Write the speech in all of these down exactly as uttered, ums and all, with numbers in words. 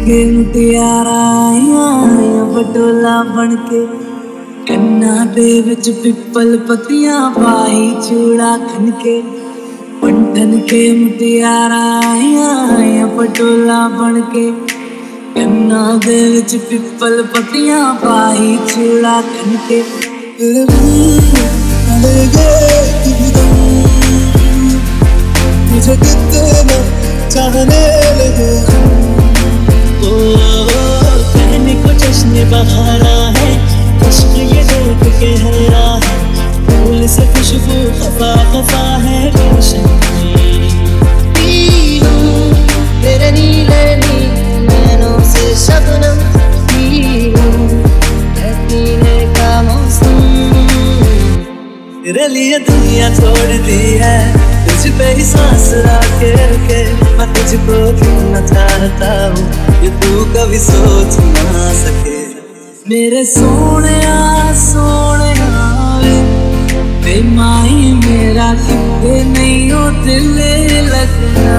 के मुटियारा आया पटोला बन के कन्ना दे विच पिपल पतियां पाई चूड़ा खन के पंठन के मुटियारा आया पटोला बन के कन्ना दे विच पिपल पतियां पाई चूड़ा खन के मुझे कितना चाहने लगे कहने को जश्न बहारा है, इश्क ये देख के हरा है, फूल से खुशबू खफा खफा है रोशन तेरे नीले नीले नैनों से शबनम पीने का मौसम। तेरे लिए दुनिया छोड़ दी है, तुझ पे ही सांस आके रुके, मैं तुझको कितना चाहता हूँ ये तू कभी सोच ना सके। मेरे सोने सोने वे माही मेरा कितने नहीं हो दिल लगना।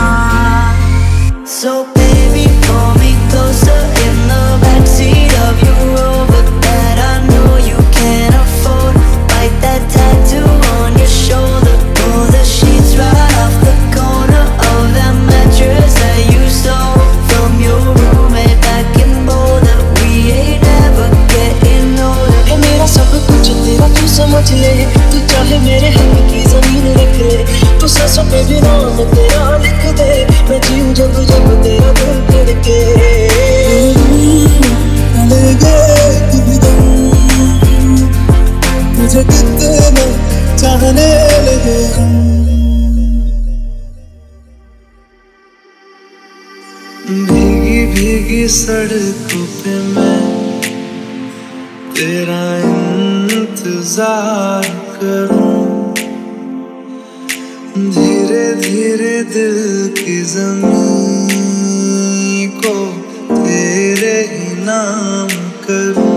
So baby pull me closer in the backseat of your Rover that I know you can't afford. Bite that tattoo on your shoulder, pull the sheets right off the corner of that mattress that you stole from your roommate back in Boulder. We ain't ever getting older. ये मेरा सब कुछ तेरा तू समझ ले, तू चाहे मेरे हक की जमीन रख ले, तू सांसों पे भी नाम तेरा लिख दे, मैं जीऊं जब जब तेरा दिल धड़के। मुझे कितना चाहने लगे भीगी भीगी सड़कों पे मैं तेरा इंतजार करूं, धीरे धीरे दिल की ज़मीं को तेरे ही नाम करूं।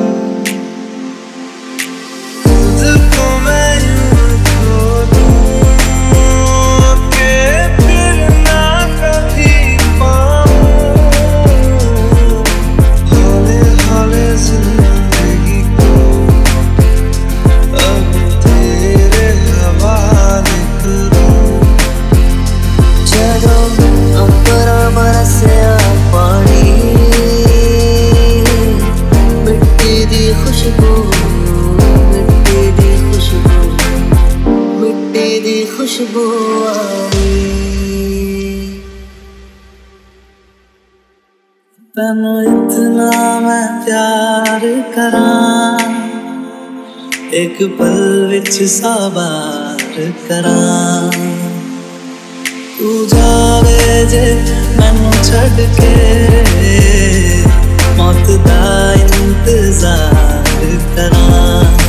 खुद को मैं यूं खो दूं कि फिर ना कभी पाऊं, हौले हौले जिंदगी को अब तेरे हवाले करूं। ਜਦੋਂ ਅੰਬਰਾਂ ਬਰਸਿਆ ਪਾਣੀ ਮਿੱਟੀ ਦੀ ਖੁਸ਼ਬੂ ਮਿੱਟੀ ਦੀ ਖੁਸ਼ਬੂ ਮਿੱਟੀ ਦੀ ਖੁਸ਼ਬੂ ਆਈ। ਤੈਨੂੰ ਇਤਨਾ ਮੈਂ ਪਿਆਰ ਕਰਾਂ, ਇੱਕ ਪਲ ਵਿੱਚ ਸਾਬਾਰ ਕਰਾਂ, तू जावे जे मैनू छड़ के मौत दा इंतजार करा।